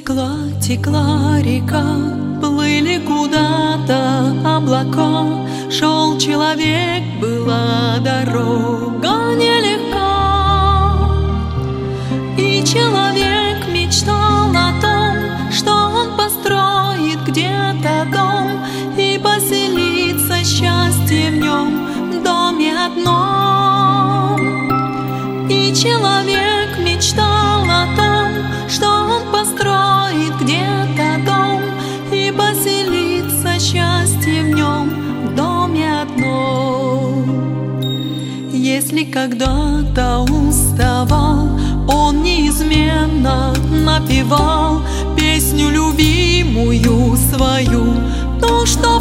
Текла река, плыли куда-то облака, шел человек, была дорога нелегка. И человек мечтал о том, что он построит где-то дом и поселится счастье в нем, в доме одном. И человек мечтал о том, что он построит где-то дом и поселится счастье в нем, в доме одном. Если когда-то уставал, он неизменно напевал песню любимую свою, ту, что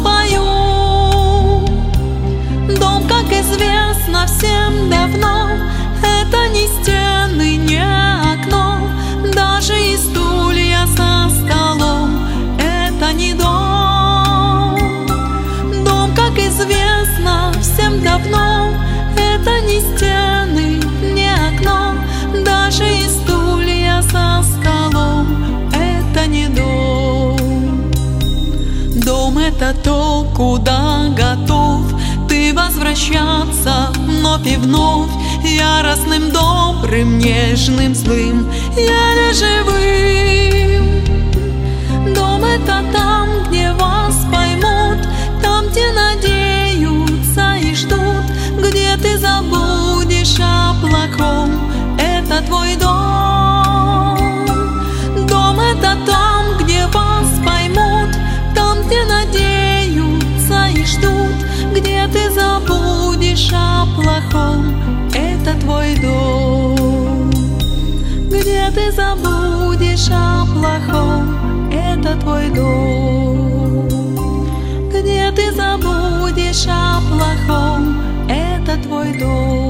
пою. Дом, как известно всем давно, это не стены, не окно, даже и стулья со столом — это не дом. Дом, как известно всем давно, это не стены, не окно, даже и стулья со столом — это не дом. Дом — это то, куда готов ты возвращаться вновь и вновь, яростным, добрым, нежным, злым, еле живым. Дом — это там, где вас поймут, там, где надеются и ждут, где ты забудешь о плохом — это твой дом. Дом — это там, где вас поймут, там, где надеются и ждут, где ты забудешь о плохом — это твой дом. Где ты забудешь о плохом — это твой дом. Где ты забудешь о плохом — это твой дом.